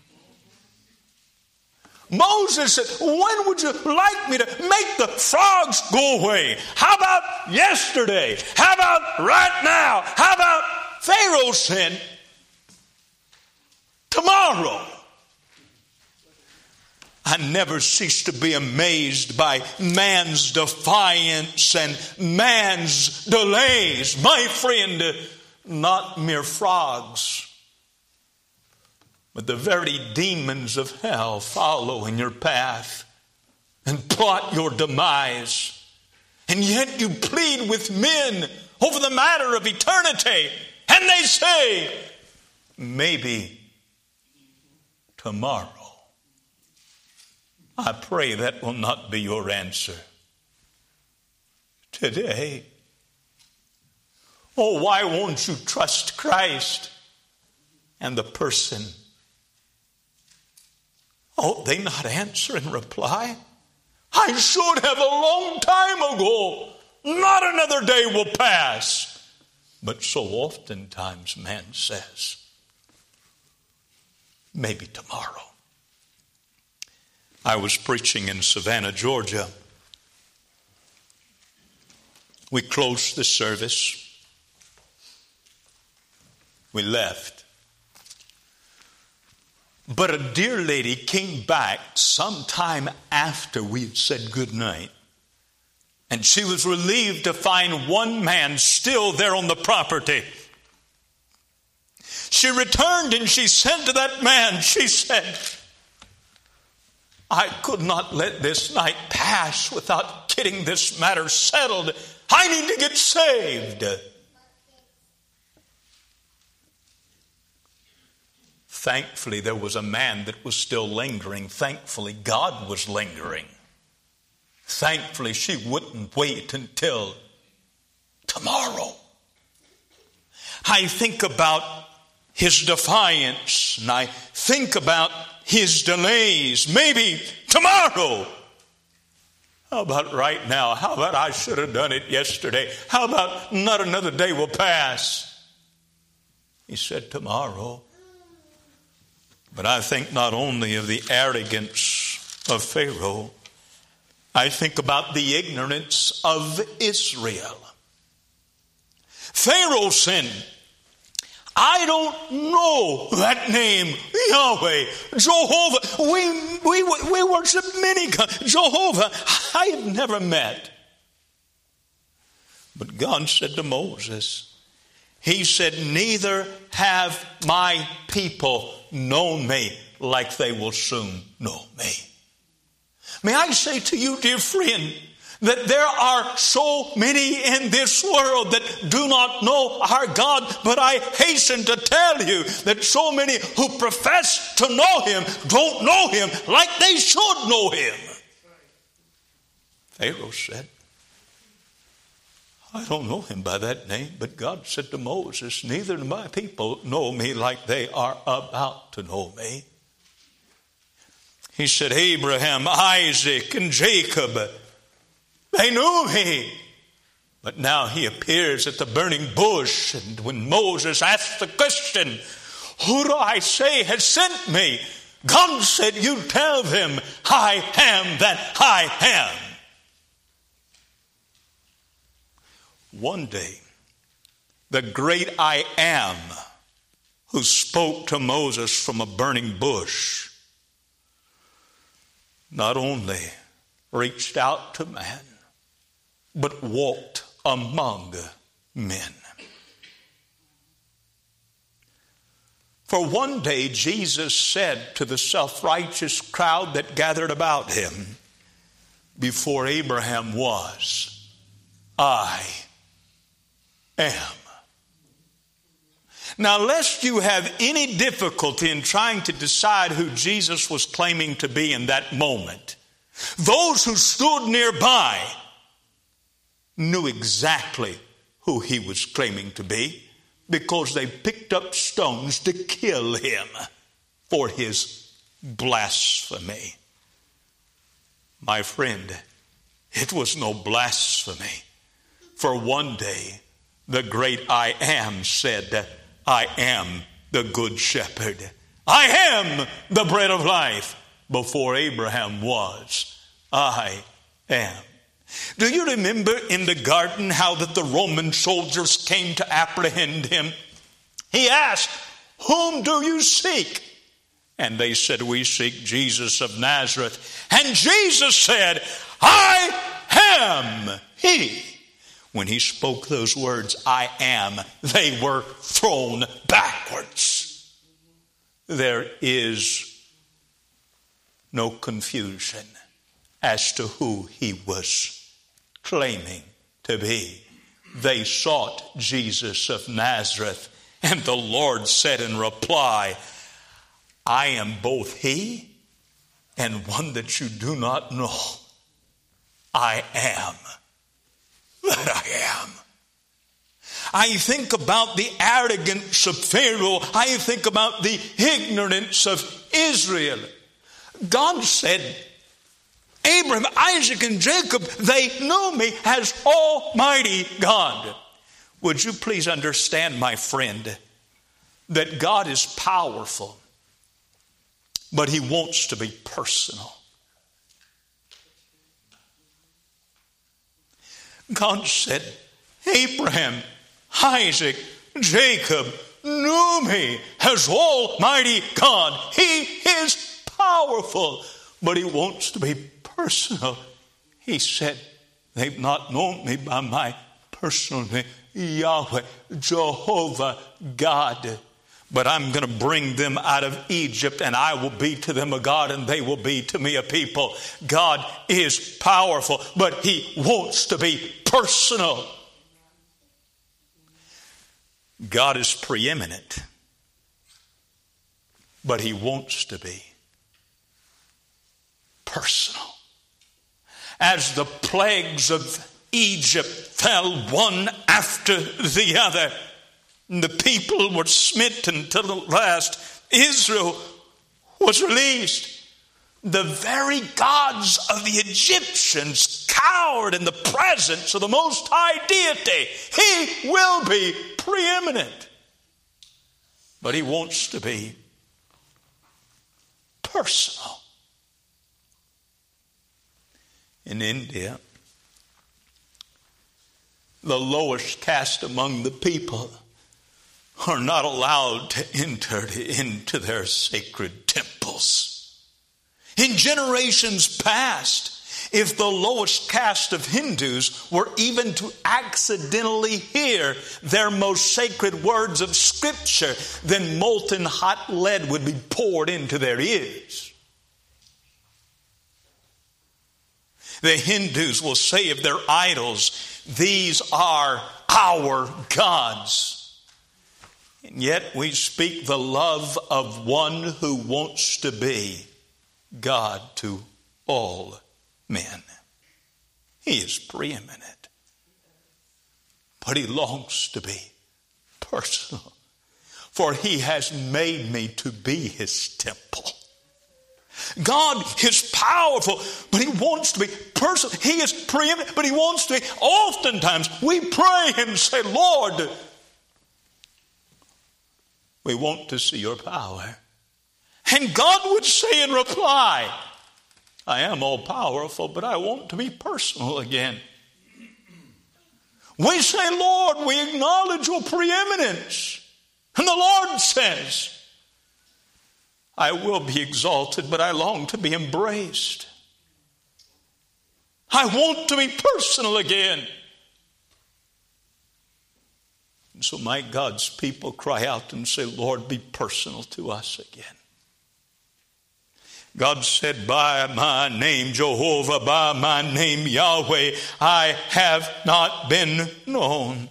Moses said, when would you like me to make the frogs go away? How about yesterday? How about right now? How about Pharaoh said, tomorrow. I never cease to be amazed by man's defiance and man's delays. My friend, not mere frogs, but the very demons of hell follow in your path and plot your demise. And yet you plead with men over the matter of eternity. And they say, maybe tomorrow. I pray that will not be your answer today. Oh, why won't you trust Christ and the person? Oh, they not answer and reply? I should have a long time ago. Not another day will pass. But so oftentimes man says, maybe tomorrow. I was preaching in Savannah, Georgia. We closed the service. We left. But a dear lady came back sometime after we had said goodnight. And she was relieved to find one man still there on the property. She returned and she said to that man, she said, I could not let this night pass without getting this matter settled. I need to get saved. Thankfully, there was a man that was still lingering. Thankfully, God was lingering. Thankfully, she wouldn't wait until tomorrow. I think about his defiance, and I think about his delays. Maybe tomorrow. How about right now? How about I should have done it yesterday? How about not another day will pass? He said tomorrow. But I think not only of the arrogance of Pharaoh, I think about the ignorance of Israel. Pharaoh sinned. I don't know that name, Yahweh, Jehovah. We, we, we worship many gods. Jehovah, I have never met. But God said to Moses, he said, neither have my people known me like they will soon know me. May I say to you, dear friend, that there are so many in this world that do not know our God, but I hasten to tell you that so many who profess to know him don't know him like they should know him. Pharaoh said, I don't know him by that name, but God said to Moses, neither do my people know me like they are about to know me. He said, Abraham, Isaac, and Jacob, they knew me. But now he appears at the burning bush. And when Moses asked the question, who do I say has sent me? God said, you tell them, I am that I am. One day, the great I Am, who spoke to Moses from a burning bush, not only reached out to man, but walked among men. For one day Jesus said to the self-righteous crowd that gathered about him, before Abraham was, I am. Now, lest you have any difficulty in trying to decide who Jesus was claiming to be in that moment, those who stood nearby knew exactly who he was claiming to be, because they picked up stones to kill him for his blasphemy. My friend, it was no blasphemy. For one day, the great I Am said, I am the good shepherd. I am the bread of life. Before Abraham was, I am. Do you remember in the garden how that the Roman soldiers came to apprehend him? He asked, whom do you seek? And they said, we seek Jesus of Nazareth. And Jesus said, I am he. When he spoke those words, I am, they were thrown backwards. There is no confusion as to who he was claiming to be. They sought Jesus of Nazareth, and the Lord said in reply, I am both he and one that you do not know. I am that I am. I think about the arrogance of Pharaoh. I think about the ignorance of Israel. God said, Abraham, Isaac, and Jacob, they know me as Almighty God. Would you please understand, my friend, that God is powerful, but he wants to be personal. God said, Abraham, Isaac, Jacob knew me as Almighty God. He is powerful, but he wants to be personal. He said, they've not known me by my personal name, Yahweh, Jehovah, God. But I'm going to bring them out of Egypt, and I will be to them a God, and they will be to me a people. God is powerful, but he wants to be personal. God is preeminent, but he wants to be personal. As the plagues of Egypt fell one after the other, the people were smitten till the last. Israel was released. The very gods of the Egyptians cowered in the presence of the Most High Deity. He will be preeminent, but he wants to be personal. In India, the lowest caste among the people are not allowed to enter into their sacred temples. In generations past, if the lowest caste of Hindus were even to accidentally hear their most sacred words of Scripture, then molten hot lead would be poured into their ears. The Hindus will say of their idols, these are our gods. And yet we speak the love of one who wants to be God to all men. He is preeminent, but he longs to be personal. For he has made me to be his temple. God is powerful, but he wants to be personal. He is preeminent, but he wants to be. Oftentimes we pray and say, Lord, we want to see your power. And God would say in reply, I am all powerful, but I want to be personal again. We say, Lord, we acknowledge your preeminence. And the Lord says, I will be exalted, but I long to be embraced. I want to be personal again. And so might God's people cry out and say, Lord, be personal to us again. God said, by my name, Jehovah, by my name, Yahweh, I have not been known.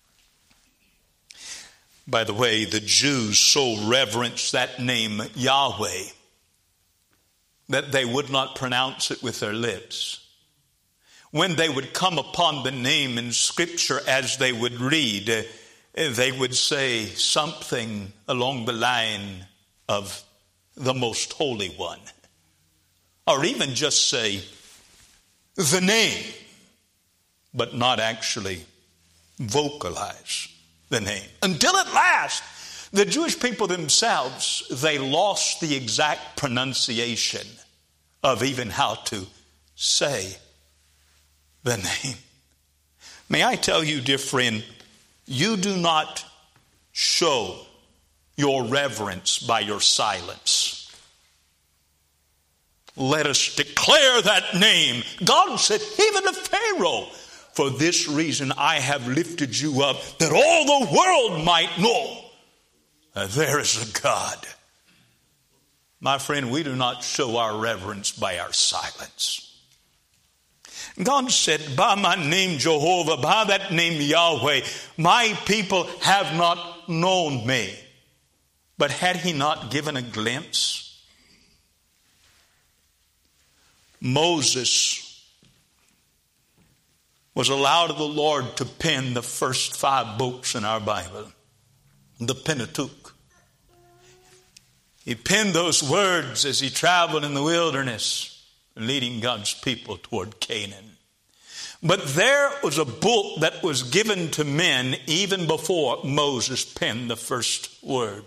By the way, the Jews so reverenced that name, Yahweh, that they would not pronounce it with their lips. When they would come upon the name in Scripture as they would read, they would say something along the line of the Most Holy One. Or even just say the name, but not actually vocalize the name. Until at last, the Jewish people themselves, they lost the exact pronunciation of even how to say the name. May I tell you, dear friend, you do not show your reverence by your silence. Let us declare that name. God said, even to Pharaoh, for this reason I have lifted you up, that all the world might know that there is a God. My friend, we do not show our reverence by our silence. God said, by my name Jehovah, by that name Yahweh, my people have not known me. But had he not given a glimpse? Moses was allowed of the Lord to pen the first five books in our Bible, the Pentateuch. He penned those words as he traveled in the wilderness, leading God's people toward Canaan. But there was a book that was given to men even before Moses penned the first word.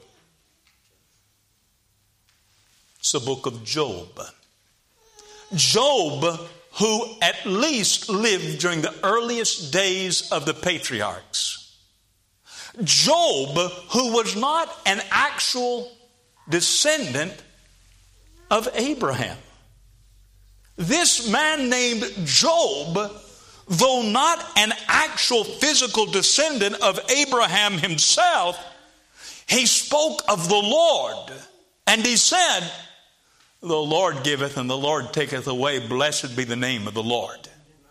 It's the book of Job. Job, who at least lived during the earliest days of the patriarchs. Job, who was not an actual descendant of Abraham. This man named Job, though not an actual physical descendant of Abraham himself, he spoke of the Lord. And he said, the Lord giveth and the Lord taketh away. Blessed be the name of the Lord.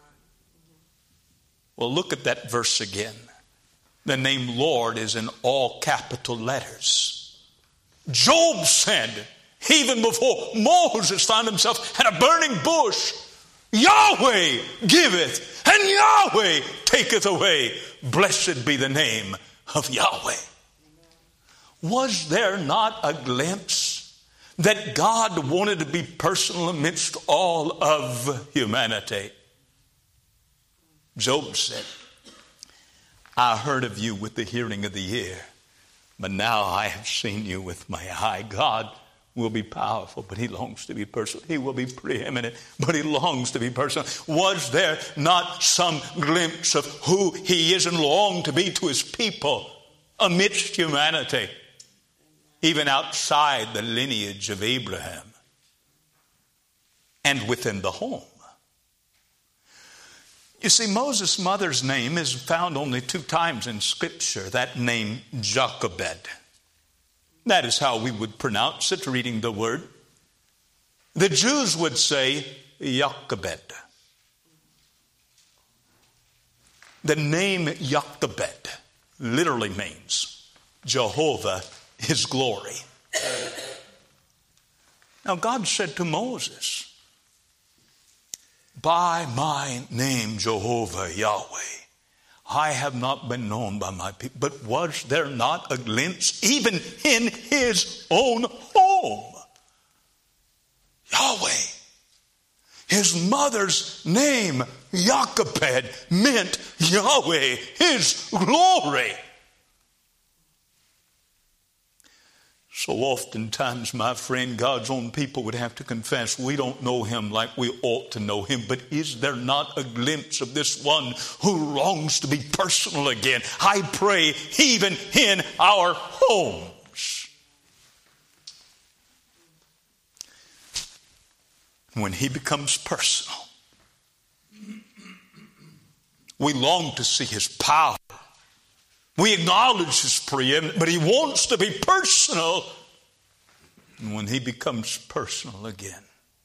Well, look at that verse again. The name Lord is in all capital letters. Job said, even before Moses found himself at a burning bush, Yahweh giveth and Yahweh taketh away. Blessed be the name of Yahweh. Was there not a glimpse that God wanted to be personal amidst all of humanity? Job said, I heard of you with the hearing of the ear, but now I have seen you with my eye. God will be powerful, but he longs to be personal. He will be preeminent, but he longs to be personal. Was there not some glimpse of who he is and longed to be to his people amidst humanity? Even outside the lineage of Abraham and within the home. You see, Moses' mother's name is found only two times in Scripture. That name, Jochebed. That is how we would pronounce it, reading the word. The Jews would say Jochebed. The name Jochebed literally means Jehovah his glory. Now God said to Moses, by my name Jehovah Yahweh, I have not been known by my people. But was there not a glimpse even in his own home? Yahweh. His mother's name, Jochebed, meant Yahweh, his glory. So oftentimes, my friend, God's own people would have to confess we don't know him like we ought to know him. But is there not a glimpse of this one who longs to be personal again? I pray even in our homes. When he becomes personal, we long to see his power. We acknowledge his preeminence, but he wants to be personal. And when he becomes personal again,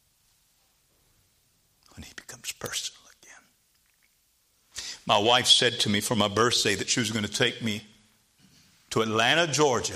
when he becomes personal again. My wife said to me for my birthday that she was going to take me to Atlanta, Georgia,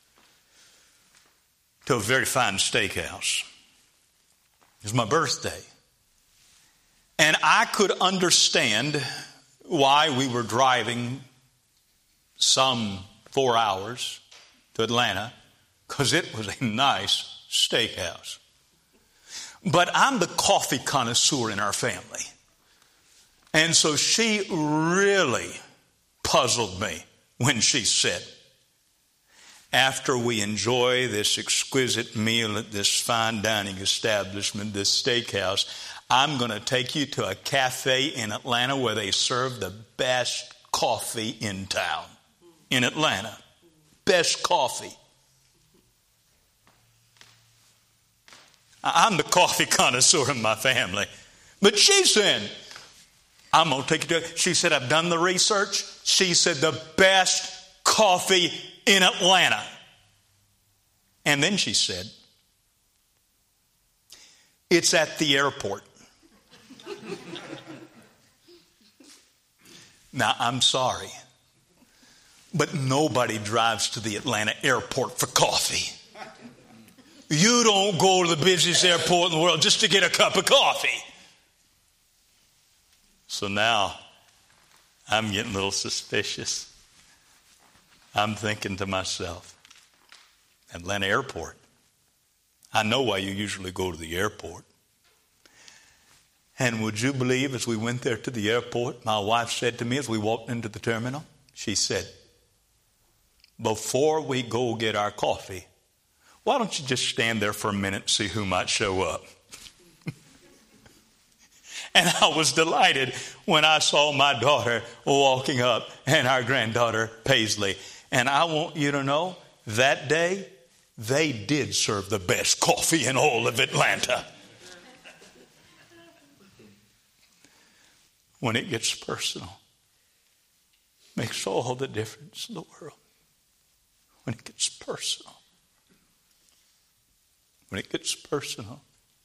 to a very fine steakhouse. It was my birthday. And I could understand why we were driving some four hours to Atlanta, because it was a nice steakhouse. But I'm the coffee connoisseur in our family. And so she really puzzled me when she said, after we enjoy this exquisite meal at this fine dining establishment, this steakhouse, I'm going to take you to a cafe in Atlanta where they serve the best coffee in town. In Atlanta. Best coffee. I'm the coffee connoisseur in my family. But she said, I'm going to take you to it. She said, I've done the research. She said, the best coffee in Atlanta. And then she said, it's at the airport. Now, I'm sorry, but nobody drives to the Atlanta airport for coffee. You don't go to the busiest airport in the world just to get a cup of coffee. So now I'm getting a little suspicious. I'm thinking to myself, Atlanta airport. I know why you usually go to the airport. And would you believe, as we went there to the airport, my wife said to me as we walked into the terminal, she said, before we go get our coffee, why don't you just stand there for a minute and see who might show up? And I was delighted when I saw my daughter walking up and our granddaughter Paisley. And I want you to know, that day, they did serve the best coffee in all of Atlanta. When it gets personal, makes all the difference in the world. When it gets personal. When it gets personal.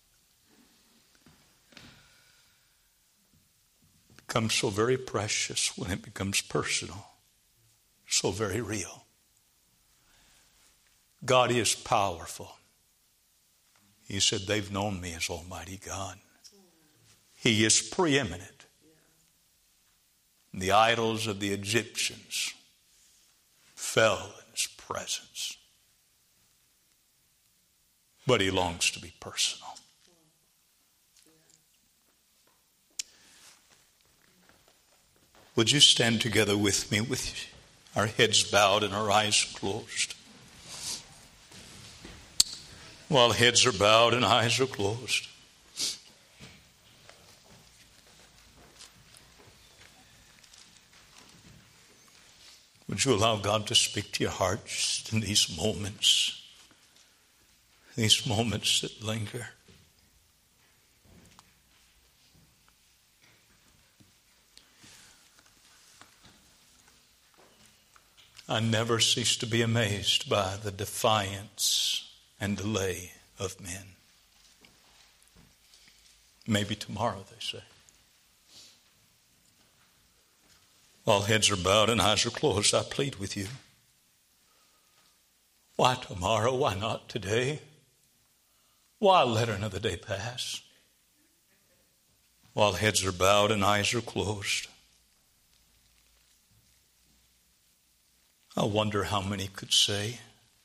It becomes so very precious when it becomes personal. So very real. God is powerful. He said they've known me as Almighty God. He is preeminent. The idols of the Egyptians fell in his presence. But he longs to be personal. Would you stand together with me with our heads bowed and our eyes closed? While heads are bowed and eyes are closed, would you allow God to speak to your hearts in these moments, these moments that linger? I never cease to be amazed by the defiance and delay of men. Maybe tomorrow, they say. While heads are bowed and eyes are closed, I plead with you. Why tomorrow? Why not today? Why let another day pass? While heads are bowed and eyes are closed, I wonder how many could say,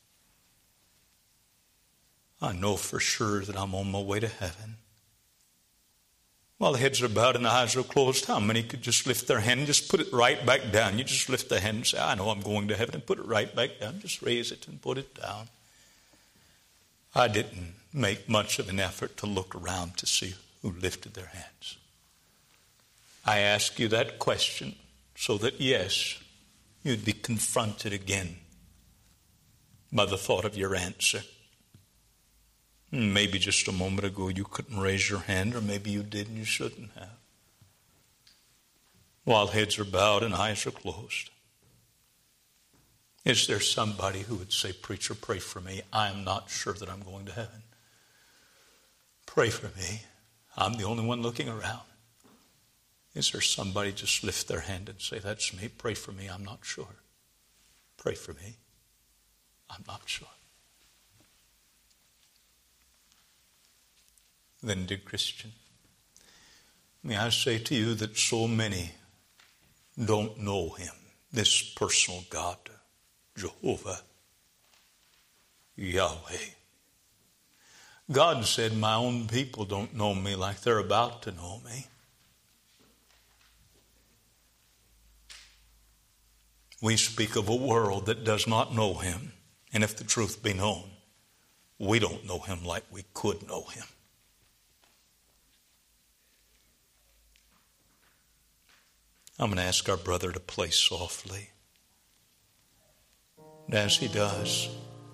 I know for sure that I'm on my way to heaven. While the heads are bowed and the eyes are closed, how many could just lift their hand and just put it right back down? You just lift the hand and say, I know I'm going to heaven, and put it right back down. Just raise it and put it down. I didn't make much of an effort to look around to see who lifted their hands. I ask you that question so that, yes, you'd be confronted again by the thought of your answer. Maybe just a moment ago you couldn't raise your hand, or maybe you did and you shouldn't have. While heads are bowed and eyes are closed, is there somebody who would say, "Preacher, pray for me. I'm not sure that I'm going to heaven. Pray for me. I'm the only one looking around." Is there somebody just lift their hand and say, "That's me. Pray for me. I'm not sure. Pray for me. I'm not sure." Then, dear Christian, may I say to you that so many don't know him, this personal God, Jehovah, Yahweh. God said, "My own people don't know me like they're about to know me." We speak of a world that does not know him. And if the truth be known, we don't know him like we could know him. I'm going to ask our brother to play softly. And as he does,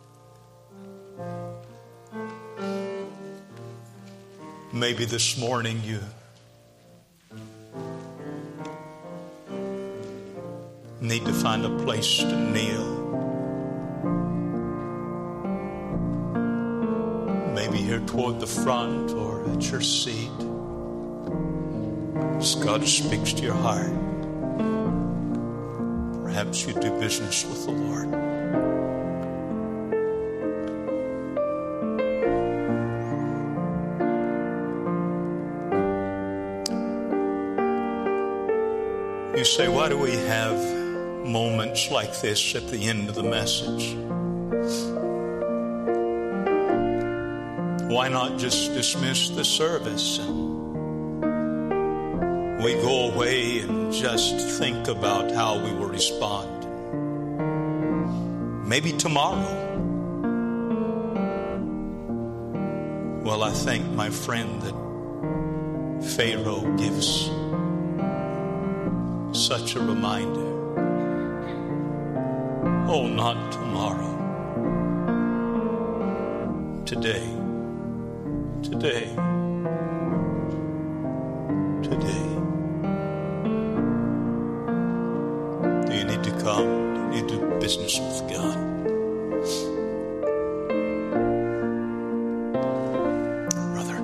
maybe this morning you need to find a place to kneel. Maybe here toward the front or at your seat, as God speaks to your heart. Perhaps you do business with the Lord. You say, "Why do we have moments like this at the end of the message? Why not just dismiss the service and we go away and just think about how we will respond? Maybe tomorrow." Well, I thank my friend that Pharaoh gives such a reminder. Oh, not tomorrow. Today. Today. Today. Do you need to come? Do you need to do business with God? Brother.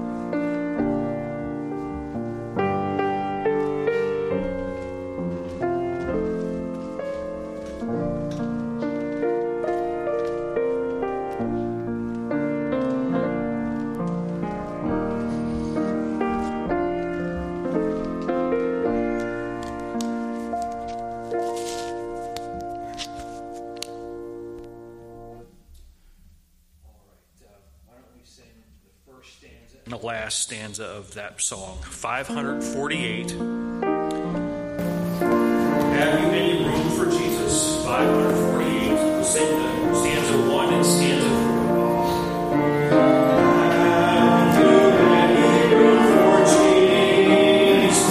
The last stanza of that song, five forty-eight. Have you any room for Jesus? five forty-eight. We'll sing the stanza one and stanza four. Have you any room for Jesus?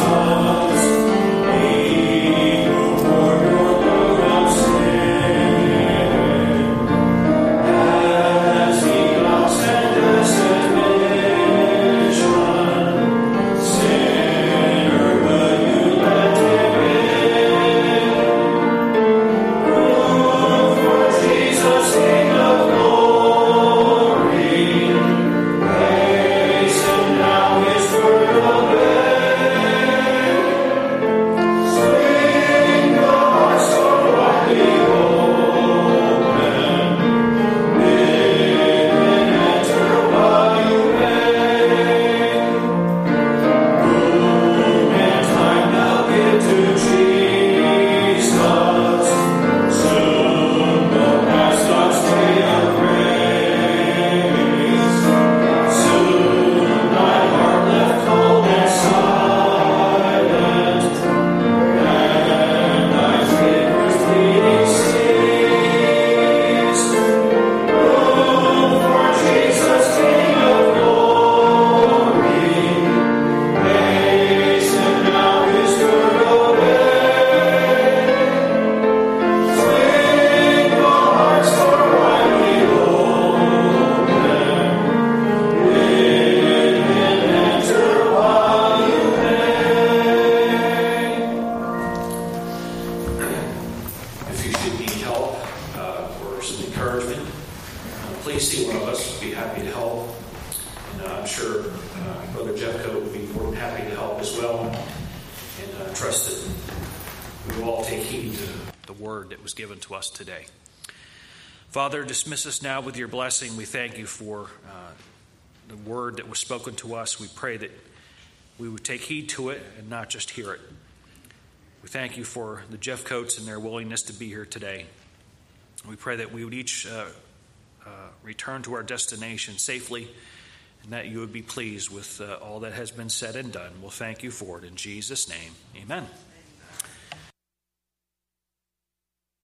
Make room for your Lord upstairs. As he knocks and asks King of glory. please see one of us. We'd be happy to help. And uh, I'm sure uh, Brother Jeffcoat would be more than happy to help as well. And uh, trust that we will all take heed to the word that was given to us today. Father, dismiss us now with your blessing. We thank you for uh, the word that was spoken to us. We pray that we would take heed to it and not just hear it. We thank you for the Jeffcoats and their willingness to be here today. We pray that we would each uh, uh, return to our destination safely and that you would be pleased with uh, all that has been said and done. We'll thank you for it in Jesus' name. Amen.